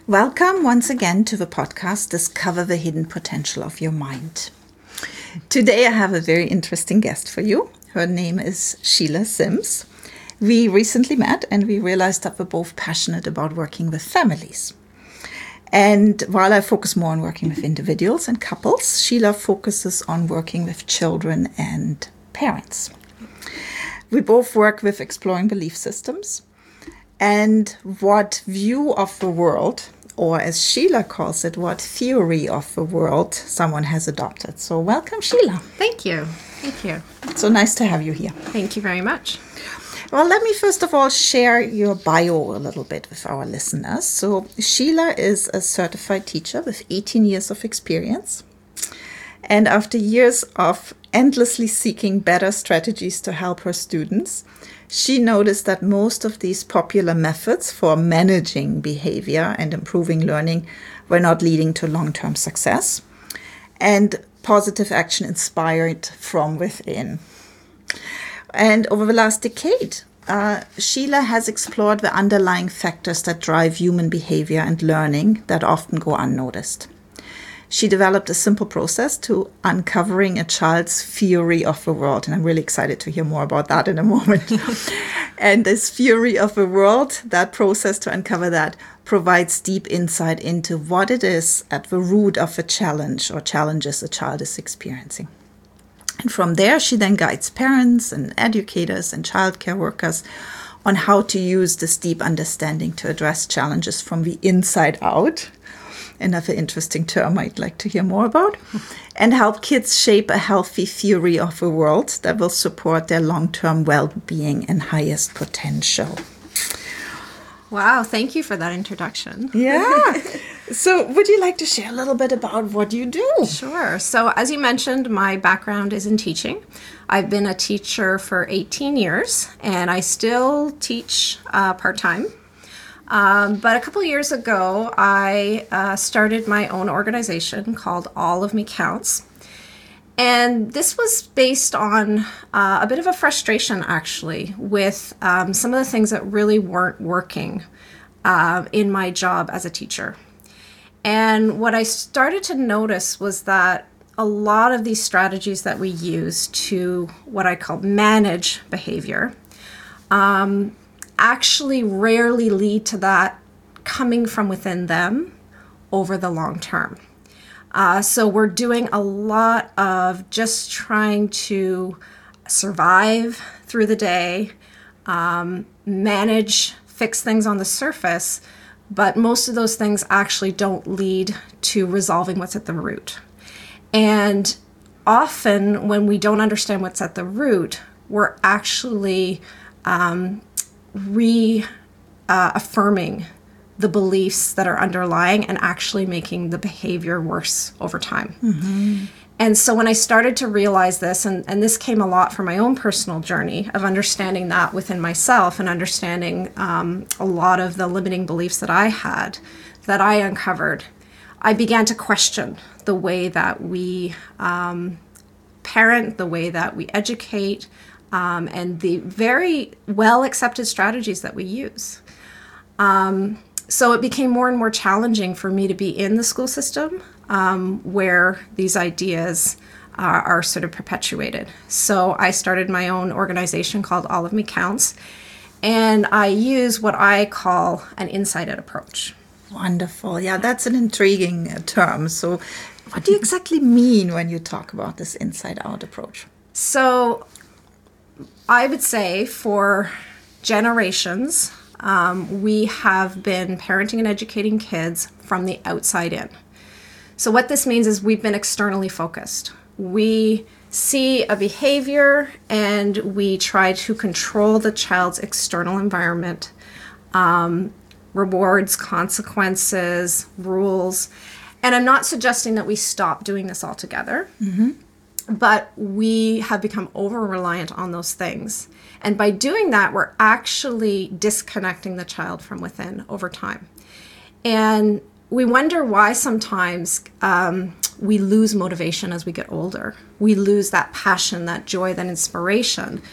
Welcome once again to the podcast, Discover the Hidden Potential of Your Mind. Today I have a very interesting guest for you. Her name is Sheila Sims. We recently met and we realized that we're both passionate about working with families. And while I focus more on working with individuals and couples, Sheila focuses on working with children and parents. We both work with exploring belief systems and what view of the world, or as Sheila calls it, what theory of the world someone has adopted. So welcome, Sheila. Thank you. Thank you. It's so nice to have you here. Thank you very much. Well, let me first of all share your bio a little bit with our listeners. So Sheila is a certified teacher with 18 years of experience. And after years of endlessly seeking better strategies to help her students, she noticed that most of these popular methods for managing behavior and improving learning were not leading to long-term success and positive action inspired from within. And over the last decade, Sheila has explored the underlying factors that drive human behavior and learning that often go unnoticed. She developed a simple process to uncovering a child's theory of the world. And I'm really excited to hear more about that in a moment. And this theory of the world, that process to uncover that, provides deep insight into what it is at the root of a challenge or challenges a child is experiencing. And from there, she then guides parents and educators and childcare workers on how to use this deep understanding to address challenges from the inside out. Another interesting term I'd like to hear more about, and help kids shape a healthy theory of the world that will support their long-term well-being and highest potential. Wow, thank you for that introduction. Yeah. So would you like to share a little bit about what you do? Sure. So as you mentioned, my background is in teaching. I've been a teacher for 18 years, and I still teach part-time. But a couple years ago, I started my own organization called All of Me Counts. And this was based on a bit of a frustration, actually, with some of the things that really weren't working in my job as a teacher. And what I started to notice was that a lot of these strategies that we use to what I call manage behavior actually rarely lead to that coming from within them over the long term. So we're doing a lot of just trying to survive through the day, manage, fix things on the surface, but most of those things actually don't lead to resolving what's at the root. And often when we don't understand what's at the root, we're actually reaffirming the beliefs that are underlying and actually making the behavior worse over time. Mm-hmm. And so when I started to realize this, and this came a lot from my own personal journey of understanding that within myself and understanding a lot of the limiting beliefs that I had, that I uncovered, I began to question the way that we parent, the way that we educate, and the very well-accepted strategies that we use. So it became more and more challenging for me to be in the school system where these ideas are sort of perpetuated. So I started my own organization called All of Me Counts, and I use what I call an inside-out approach. Wonderful. Yeah, that's an intriguing term. So what do you exactly mean when you talk about this inside-out approach? So I would say for generations, we have been parenting and educating kids from the outside in. So what this means is we've been externally focused. We see a behavior and we try to control the child's external environment, rewards, consequences, rules. And I'm not suggesting that we stop doing this altogether. Mm-hmm. But we have become over-reliant on those things. And by doing that, we're actually disconnecting the child from within over time. And we wonder why sometimes we lose motivation as we get older. We lose that passion, that joy, that inspiration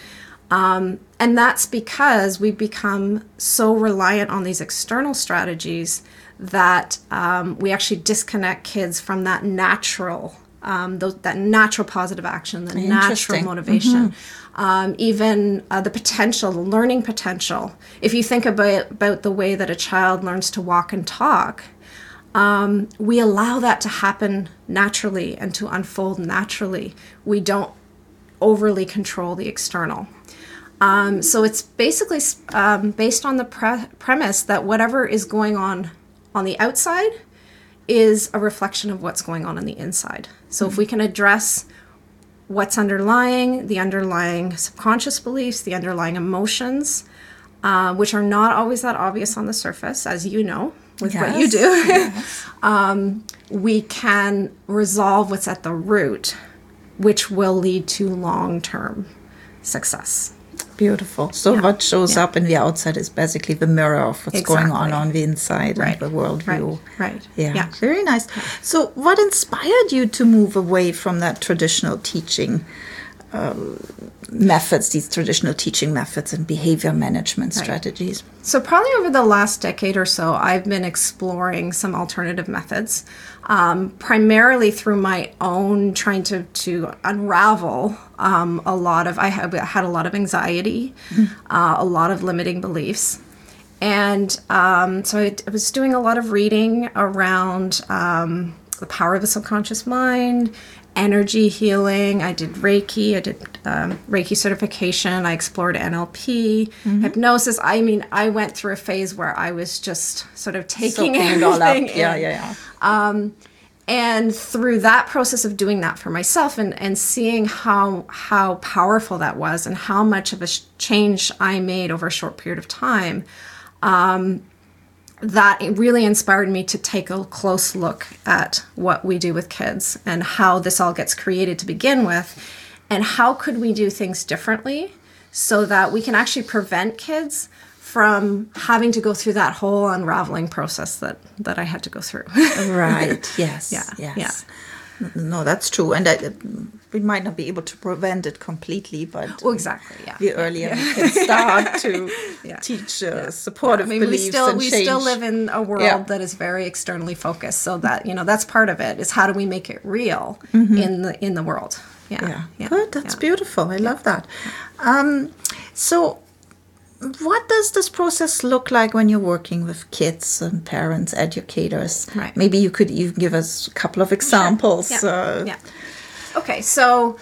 And that's because we've become so reliant on these external strategies that we actually disconnect kids from that natural positive action, the natural motivation, even the potential, the learning potential. If you think about the way that a child learns to walk and talk, we allow that to happen naturally and to unfold naturally. We don't overly control the external. So it's basically based on the premise that whatever is going on the outside is a reflection of what's going on the inside. So if we can address what's underlying, the underlying subconscious beliefs, the underlying emotions, which are not always that obvious on the surface, as you know, with what you do, we can resolve what's at the root, which will lead to long-term success. Beautiful. So what shows up in the outside is basically the mirror of what's going on the inside and the worldview. Right. Yeah. Very nice. So what inspired you to move away from that traditional teaching methods, these traditional teaching methods and behavior management strategies? So probably over the last decade or so, I've been exploring some alternative methods, primarily through my own trying to unravel I had a lot of anxiety, a lot of limiting beliefs. And so I was doing a lot of reading around the power of the subconscious mind, energy healing. I did Reiki. I did Reiki certification. I explored NLP, hypnosis. I mean, I went through a phase where I was just sort of taking it all up. And through that process of doing that for myself and seeing how powerful that was and how much of a change I made over a short period of time, that it really inspired me to take a close look at what we do with kids and how this all gets created to begin with, and how could we do things differently so that we can actually prevent kids from having to go through that whole unraveling process that I had to go through. Right. Yes. Yeah. No, that's true. And we might not be able to prevent it completely, but the earlier we can start to teach supportive beliefs and we change. still live in a world that is very externally focused. So that, that's part of it, is how do we make it real in the world? Yeah. Good. That's beautiful. I love that. So what does this process look like when you're working with kids and parents, educators? Right. Maybe you could even give us a couple of examples. Sure. Okay, so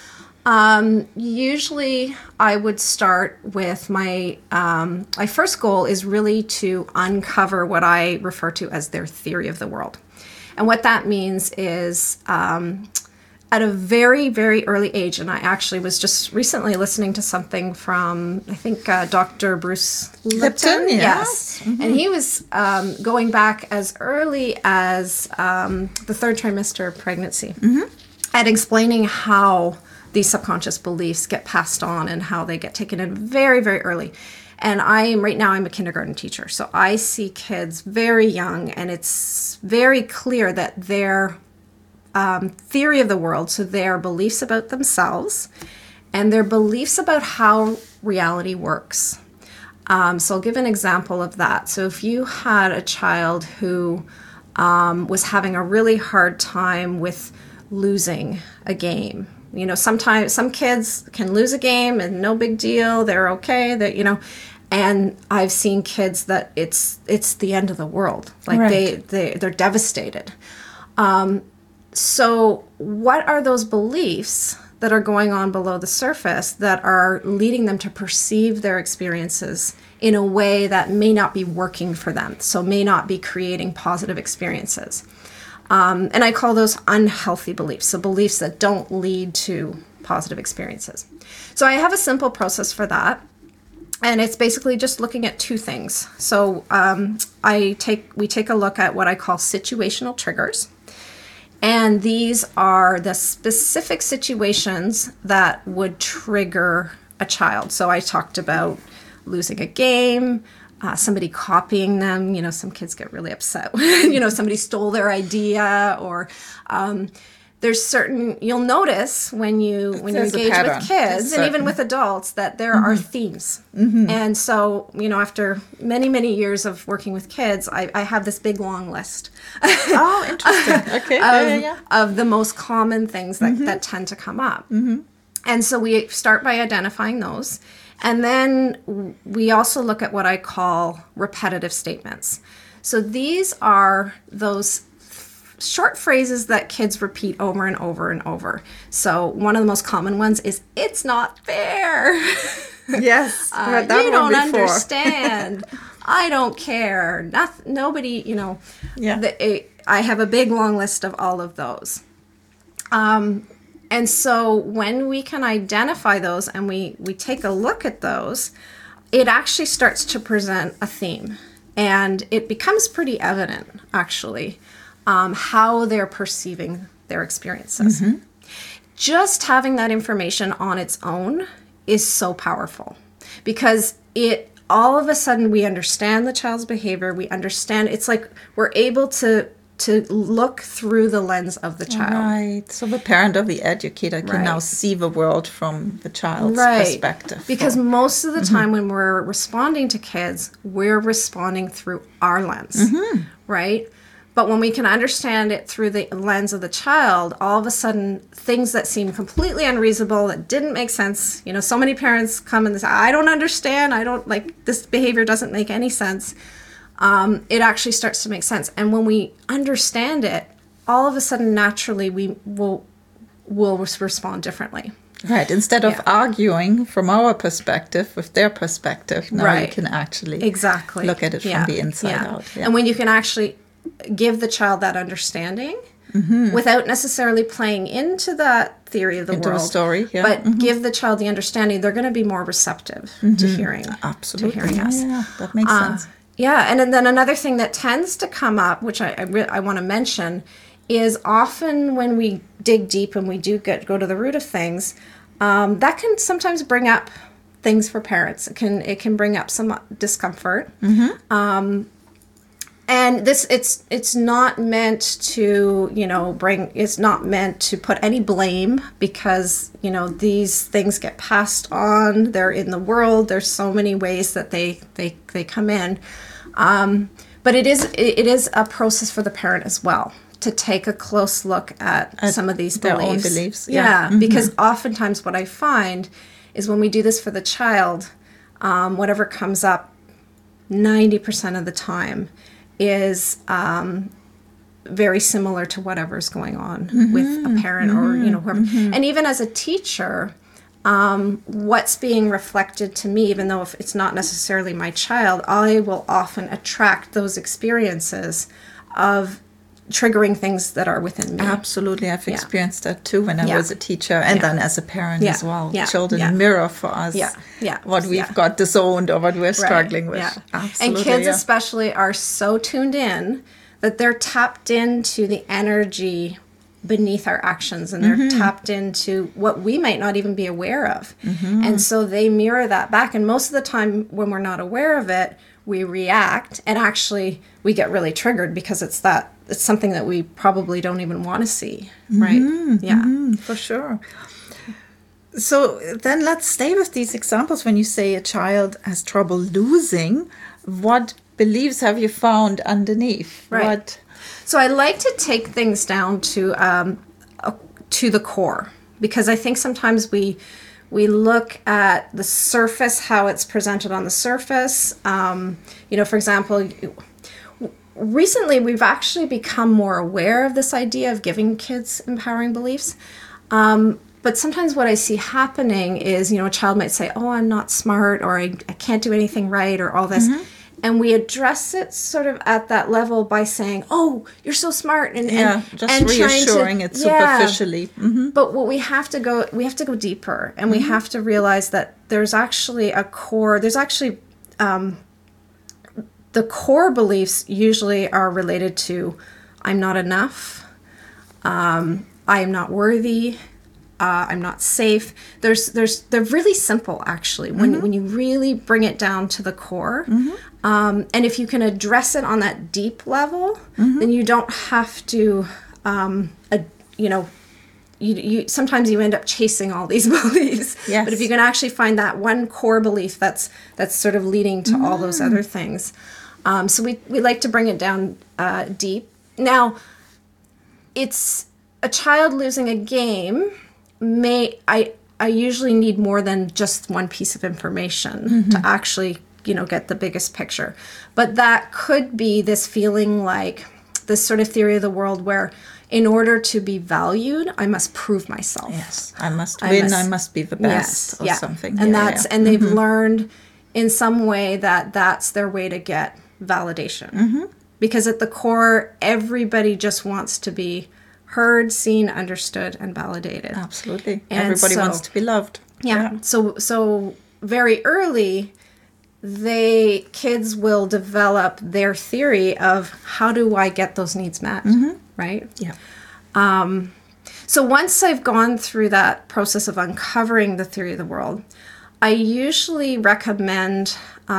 usually I would start with my first goal is really to uncover what I refer to as their theory of the world. And what that means is at a very, very early age, and I actually was just recently listening to something from, I think, Dr. Bruce Lipton. Yes. And he was going back as early as the third trimester of pregnancy and explaining how these subconscious beliefs get passed on and how they get taken in very, very early. And right now I'm a kindergarten teacher, so I see kids very young, and it's very clear that their theory of the world, so their beliefs about themselves and their beliefs about how reality works. So I'll give an example of that. So if you had a child who was having a really hard time with losing a game, sometimes some kids can lose a game and no big deal, they're okay, and I've seen kids that it's the end of the world, like they're devastated. So what are those beliefs that are going on below the surface that are leading them to perceive their experiences in a way that may not be working for them, so may not be creating positive experiences? And I call those unhealthy beliefs, so beliefs that don't lead to positive experiences. So I have a simple process for that, and it's basically just looking at two things. So we take a look at what I call situational triggers. And these are the specific situations that would trigger a child. So I talked about losing a game, somebody copying them. Some kids get really upset. Somebody stole their idea, or there's certain, you'll notice when you There's a engage pattern. with kids There's and even certain- with adults that there are themes. And so, after many, many years of working with kids, I have this big long list Oh, interesting. Okay. of the most common things that tend to come up. And so we start by identifying those. And then we also look at what I call repetitive statements. So these are those short phrases that kids repeat over and over and over. So one of the most common ones is, "It's not fair." Yes. I heard that You one don't before. understand. I don't care. Nobody, Yeah. I have a big long list of all of those. And so when we can identify those and we take a look at those, it actually starts to present a theme. And it becomes pretty evident, actually, how they're perceiving their experiences. Just having that information on its own is so powerful, because all of a sudden we understand the child's behavior. We understand, it's like we're able to look through the lens of the child. Right. So the parent or the educator can now Right. see the world from the child's Right. perspective. Because most of the time when we're responding to kids, we're responding through our lens, right? But when we can understand it through the lens of the child, all of a sudden things that seem completely unreasonable, that didn't make sense, so many parents come and say, "I don't understand, this behavior doesn't make any sense." It actually starts to make sense. And when we understand it, all of a sudden, naturally, we will respond differently. Right. Instead of Yeah. arguing from our perspective with their perspective, now we Right. can actually Exactly. look at it from the inside out. Yeah. And when you can actually give the child that understanding without necessarily playing into that theory of the Into the world, story, yeah. but give the child the understanding, they're going to be more receptive to hearing. Absolutely. To hearing us. Yeah, that makes sense. Yeah, and then another thing that tends to come up, which I want to mention, is often when we dig deep and we do go to the root of things, that can sometimes bring up things for parents. It can bring up some discomfort. And it's not meant to it's not meant to put any blame, because these things get passed on. They're in the world. There's so many ways that they come in, but it is a process for the parent as well to take a close look at some of these their beliefs. own beliefs, Yeah, because oftentimes what I find is when we do this for the child, whatever comes up 90% of the time is very similar to whatever's going on with a parent or whoever. And even as a teacher, what's being reflected to me, even though if it's not necessarily my child, I will often attract those experiences of triggering things that are within me. Absolutely. I've experienced that too when I was a teacher and then as a parent as well. Yeah. Children Yeah. mirror for us what we've got disowned or what we're struggling with. Yeah. Absolutely. And kids especially are so tuned in that they're tapped into the energy beneath our actions, and they're tapped into what we might not even be aware of. And so they mirror that back. And most of the time when we're not aware of it, we react, and actually we get really triggered because it's something that we probably don't even want to see, right? For sure. So then let's stay with these examples. When you say a child has trouble losing, what beliefs have you found underneath? Right. What? So I like to take things down to the core, because I think sometimes we look at the surface, how it's presented on the surface. For example, recently we've actually become more aware of this idea of giving kids empowering beliefs. But sometimes what I see happening is, a child might say, "Oh, I'm not smart," or I can't do anything right," or all this. And we address it sort of at that level by saying, "Oh, you're so smart," and reassuring it superficially. But what we have to go deeper, and we have to realize that there's actually a core. There's actually the core beliefs usually are related to, "I'm not enough," "I am not worthy," "I'm not safe." They're really simple, actually, when you really bring it down to the core. And if you can address it on that deep level, then you don't have to, you sometimes you end up chasing all these beliefs. Yes. But if you can actually find that one core belief that's sort of leading to all those other things. So we like to bring it down deep. Now, it's a child losing a game. I usually need more than just one piece of information to actually, get the biggest picture. But that could be this feeling like this sort of theory of the world where in order to be valued, I must prove myself. Yes, I must win. I must be the best or something. And and they've learned in some way that that's their way to get validation. Because at the core, everybody just wants to be heard, seen, understood, and validated. Absolutely. And everybody wants to be loved. Yeah. So very early, kids will develop their theory of how do I get those needs met, right? Yeah. So once I've gone through that process of uncovering the theory of the world, I usually recommend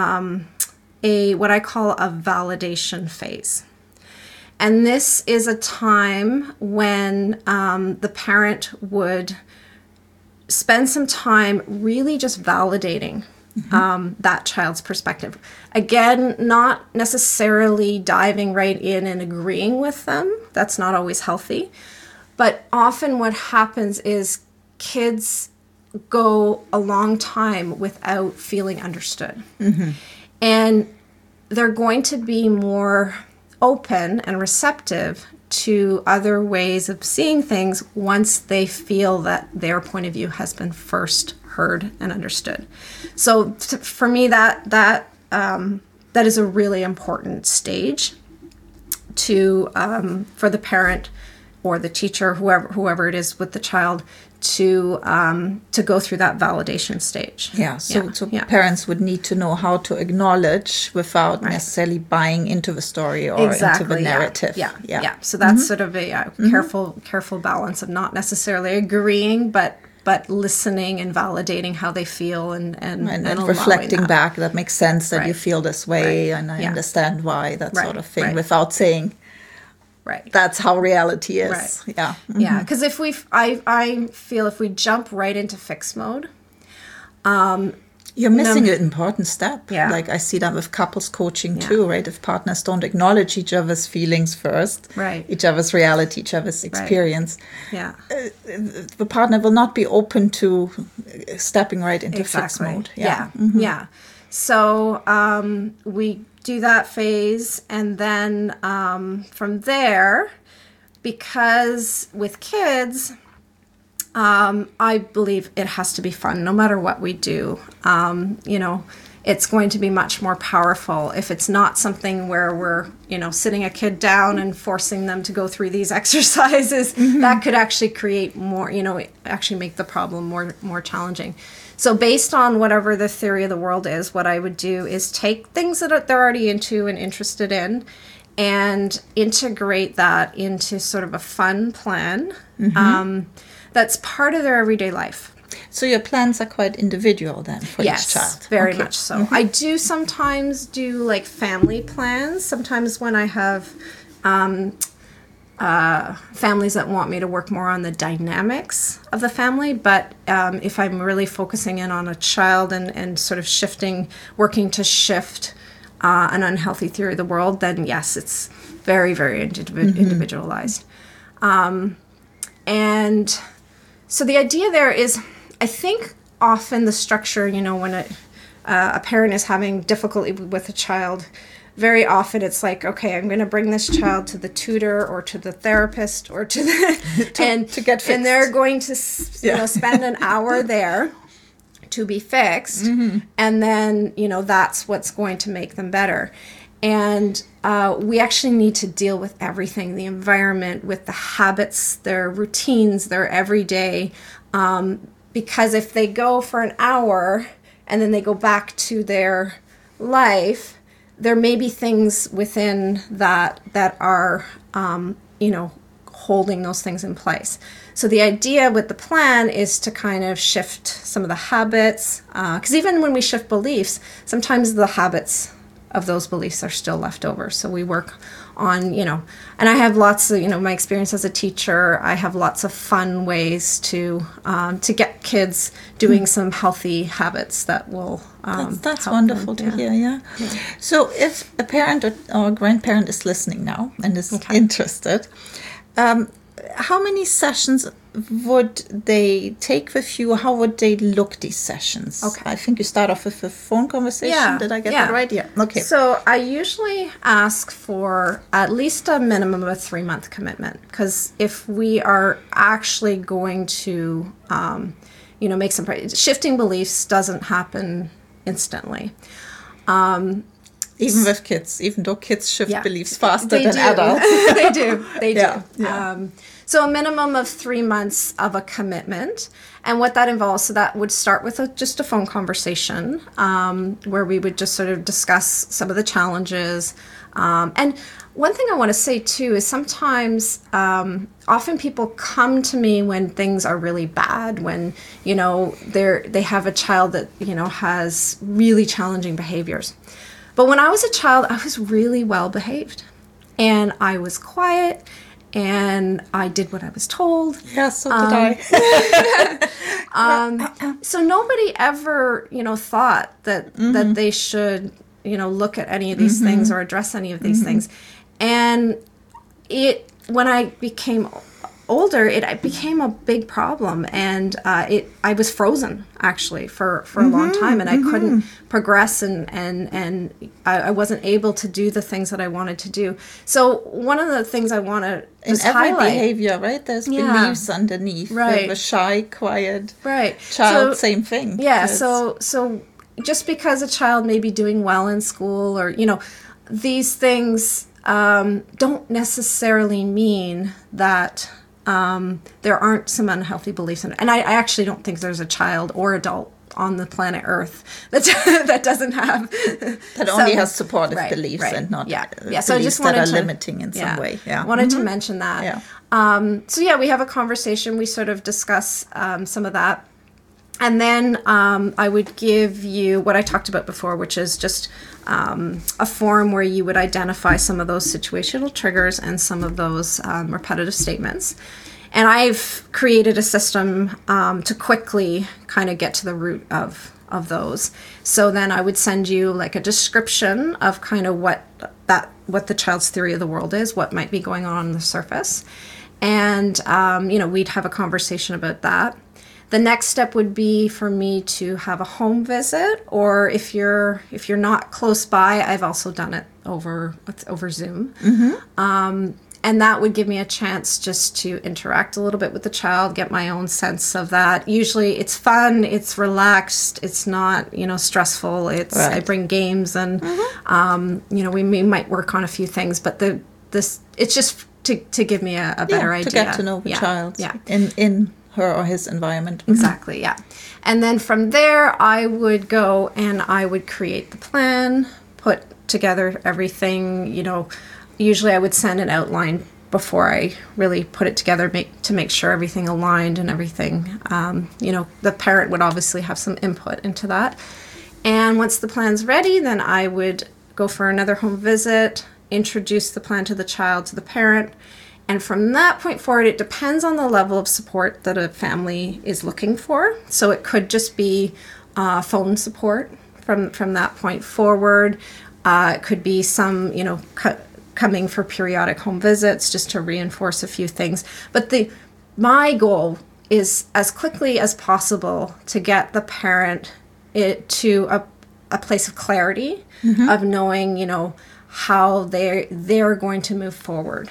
what I call a validation phase. And this is a time when the parent would spend some time really just validating that child's perspective. Again, not necessarily diving right in and agreeing with them. That's not always healthy. But often what happens is kids go a long time without feeling understood. And they're going to be more open and receptive to other ways of seeing things once they feel that their point of view has been first heard and understood. So for me, that is a really important stage to for the parent or the teacher, whoever it is with the child, to go through that validation stage. Yeah, so parents would need to know how to acknowledge without necessarily buying into the story or into the narrative. Yeah. So that's sort of a careful balance of not necessarily agreeing, but listening and validating how they feel and reflecting back. That makes sense that you feel this way, and I understand why, that sort of thing, without saying, right, that's how reality is. Right. Yeah. Yeah, because I feel if we jump right into fix mode, you're missing an important step. Yeah. Like I see that with couples coaching too, right? If partners don't acknowledge each other's feelings first, right, each other's reality, each other's experience, the partner will not be open to stepping right into fix mode. Yeah. So we do that phase, and then from there, because with kids, I believe it has to be fun no matter what we do. It's going to be much more powerful if it's not something where we're, sitting a kid down and forcing them to go through these exercises. That could actually create more, actually make the problem more challenging. So based on whatever the theory of the world is, what I would do is take things that they're already into and interested in and integrate that into sort of a fun plan that's part of their everyday life. So your plans are quite individual then for each child? Yes, very much so. I do sometimes do like family plans. Sometimes when I have families that want me to work more on the dynamics of the family, but if I'm really focusing in on a child and sort of working to shift an unhealthy theory of the world, then yes, it's very, very individualized. And so the idea there is, I think often the structure, when a parent is having difficulty with a child, very often it's like, okay, I'm going to bring this child to the tutor or to the therapist or to the to get fixed. And they're going to spend an hour there to be fixed, and then that's what's going to make them better. And we actually need to deal with everything, the environment, with the habits, their routines, their everyday. Because if they go for an hour and then they go back to their life, there may be things within that are, holding those things in place. So the idea with the plan is to kind of shift some of the habits, because even when we shift beliefs, sometimes the habits of those beliefs are still left over. So we work on, and I have lots of, my experience as a teacher, I have lots of fun ways to get kids doing some healthy habits that will that's wonderful to hear. Yeah. So if a parent or grandparent is listening now and is interested, how many sessions would they take with you? How would they look, these sessions? Okay. I think you start off with a phone conversation. Yeah. Did I get that right? Yeah. Okay. So I usually ask for at least a minimum of a 3-month commitment, because if we are actually going to, make some shifting beliefs doesn't happen instantly. Even with kids, even though kids shift beliefs faster than adults. They do. Yeah. So a minimum of 3 months of a commitment. And what that involves, so that would start with just a phone conversation where we would just sort of discuss some of the challenges. And one thing I want to say too is sometimes, often people come to me when things are really bad, when, they have a child that, has really challenging behaviors. But when I was a child, I was really well behaved, and I was quiet, and I did what I was told. Yeah, so did I. So nobody ever, thought that they should, look at any of these things or address any of these things. And when I became older, it became a big problem, and I was frozen actually for a long time, and I couldn't progress, and I wasn't able to do the things that I wanted to do. So one of the things I want to in every behavior, right? There's beliefs underneath. Right. The shy, quiet right. child, same thing. Yeah. So just because a child may be doing well in school, or these things don't necessarily mean that there aren't some unhealthy beliefs in it. And I actually don't think there's a child or adult on the planet Earth that doesn't have that only has supportive beliefs and not beliefs so I just that are limiting in some way. Yeah, wanted to mention that. Yeah. We have a conversation. We sort of discuss some of that, and then I would give you what I talked about before, which is just a form where you would identify some of those situational triggers and some of those repetitive statements. And I've created a system to quickly kind of get to the root of those. So then I would send you like a description of kind of what the child's theory of the world is, what might be going on the surface. And, we'd have a conversation about that. The next step would be for me to have a home visit, or if you're not close by, I've also done it over Zoom. And that would give me a chance just to interact a little bit with the child, get my own sense of that. Usually it's fun, it's relaxed, it's not, stressful. It's I bring games, and we might work on a few things, but it's just to give me a better idea. To get to know the child in her or his environment. Exactly, yeah. And then from there, I would go and I would create the plan, put together everything, Usually I would send an outline before I really put it together to make sure everything aligned and everything. The parent would obviously have some input into that. And once the plan's ready, then I would go for another home visit, introduce the plan to the child, to the parent. And from that point forward, it depends on the level of support that a family is looking for. So it could just be phone support from that point forward. It could be some, coming for periodic home visits just to reinforce a few things. But my goal is as quickly as possible to get the parent to a place of clarity of knowing, how they're going to move forward.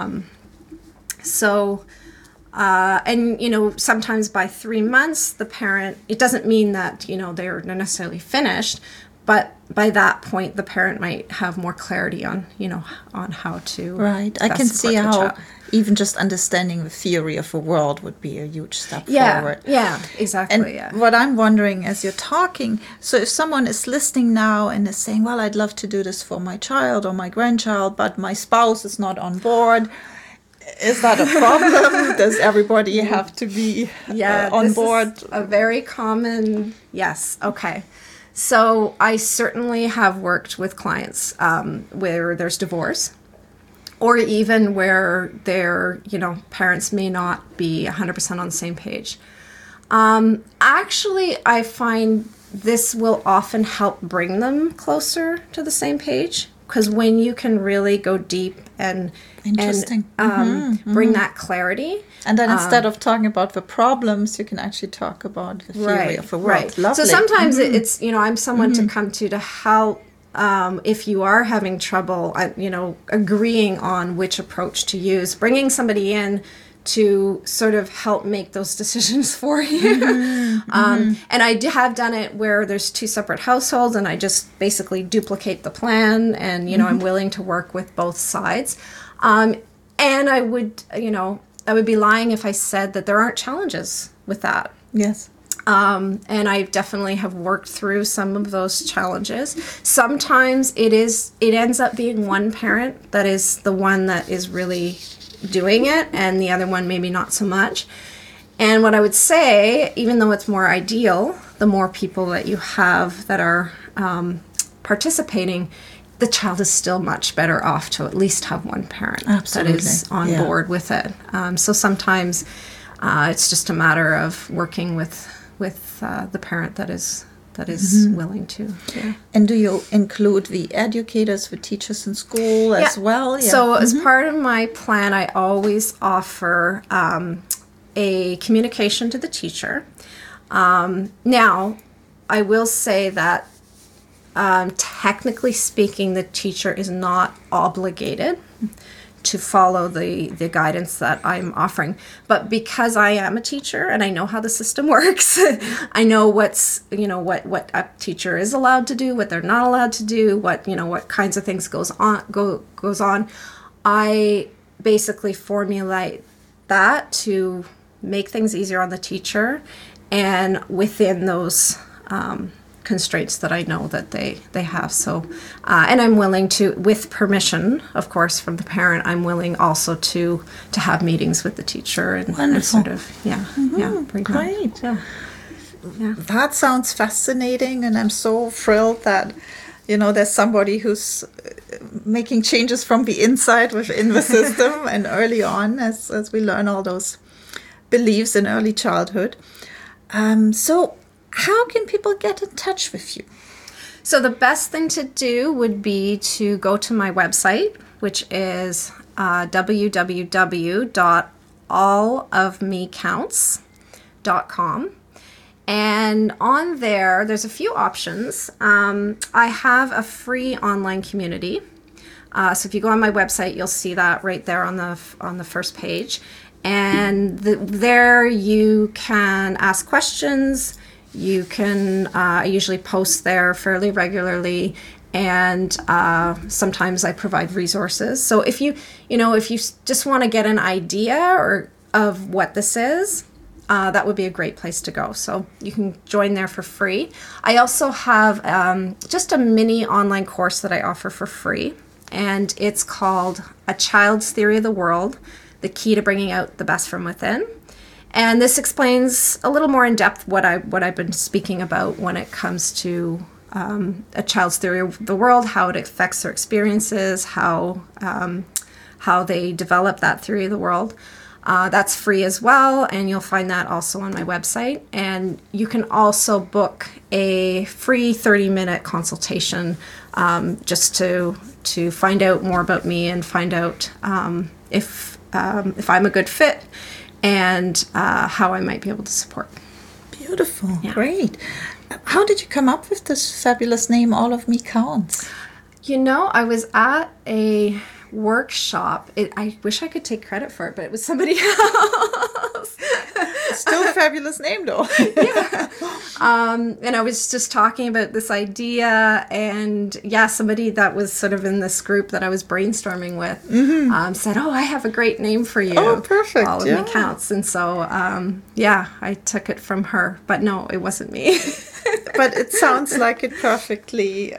Sometimes by 3 months, the parent, it doesn't mean that, they're necessarily finished, but by that point, the parent might have more clarity on how to. Right. I can see how even just understanding the theory of the world would be a huge step forward. Yeah, exactly. And what I'm wondering as you're talking, so if someone is listening now and is saying, well, I'd love to do this for my child or my grandchild, but my spouse is not on board, is that a problem? Does everybody have to be on board? Is a very common, yes. Okay. So I certainly have worked with clients where there's divorce, or even where their, parents may not be 100% on the same page. Actually, I find this will often help bring them closer to the same page, because when you can really go deep and bring that clarity. And then instead of talking about the problems, you can actually talk about the theory of the world. Right. Lovely. So sometimes it's, I'm someone to come to help if you are having trouble, agreeing on which approach to use, bringing somebody in to sort of help make those decisions for you. And I have done it where there's two separate households and I just basically duplicate the plan and, I'm willing to work with both sides. And I would be lying if I said that there aren't challenges with that. Yes. And I definitely have worked through some of those challenges. Sometimes it ends up being one parent that is the one that is really doing it, and the other one maybe not so much. And what I would say, even though it's more ideal, the more people that you have that are participating, the child is still much better off to at least have one parent that is on board with it. So sometimes it's just a matter of working with the parent that is willing to. Yeah. And do you include the educators, the teachers in school as well? Yeah. So as part of my plan, I always offer a communication to the teacher. Now, I will say that technically speaking, the teacher is not obligated to follow the guidance that I'm offering. But because I am a teacher and I know how the system works, I know what a teacher is allowed to do, what they're not allowed to do, what kinds of things goes on. I basically formulate that to make things easier on the teacher and within those constraints that I know that they have. So, and I'm willing to, with permission, of course, from the parent, I'm willing also to have meetings with the teacher and sort of, bring Great. that. Yeah. That sounds fascinating, and I'm so thrilled that, there's somebody who's making changes from the inside within the system and early on as we learn all those beliefs in early childhood. So how can people get in touch with you? So the best thing to do would be to go to my website, which is www.allofmecounts.com. And on there's a few options. I have a free online community. So if you go on my website, you'll see that right there on the first page. And there you can ask questions. You can, I usually post there fairly regularly, and sometimes I provide resources. So if you just want to get an idea of what this is, that would be a great place to go. So you can join there for free. I also have just a mini online course that I offer for free, and it's called A Child's Theory of the World, The Key to Bringing Out the Best from Within. And this explains a little more in depth what I've been speaking about when it comes to a child's theory of the world, how it affects their experiences, how they develop that theory of the world. That's free as well, and you'll find that also on my website. And you can also book a free 30-minute consultation just to find out more about me and find out if I'm a good fit and how I might be able to support. Beautiful. Yeah. Great. How did you come up with this fabulous name, All of Me Counts? I was at a workshop. I wish I could take credit for it, but it was somebody else. Still a fabulous name, though. Yeah. And I was just talking about this idea, and somebody that was sort of in this group that I was brainstorming with said, "Oh, I have a great name for you. Oh, perfect. All of Me Counts." And so, I took it from her, but no, it wasn't me. But it sounds like it perfectly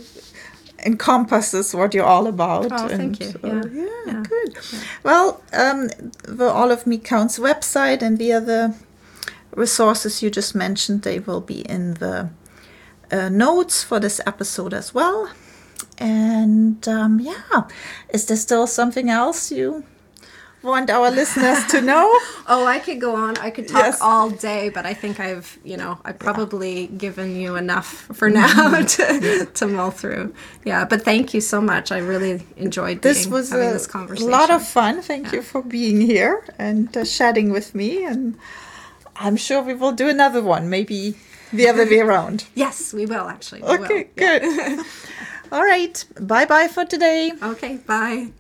encompasses what you're all about. Oh, thank you. Good. Yeah. Well, the All of Me Counts website and the other resources you just mentioned, they will be in the notes for this episode as well. And is there still something else you want our listeners to know? Oh, I could go on. I could talk all day, but I think I've probably given you enough for now to mull through. Yeah, but thank you so much. I really enjoyed having this conversation. A lot of fun. Thank you for being here and chatting with me. And I'm sure we will do another one, maybe the other way around. Yes, we will actually. Okay, good. All right. Bye-bye for today. Okay, bye.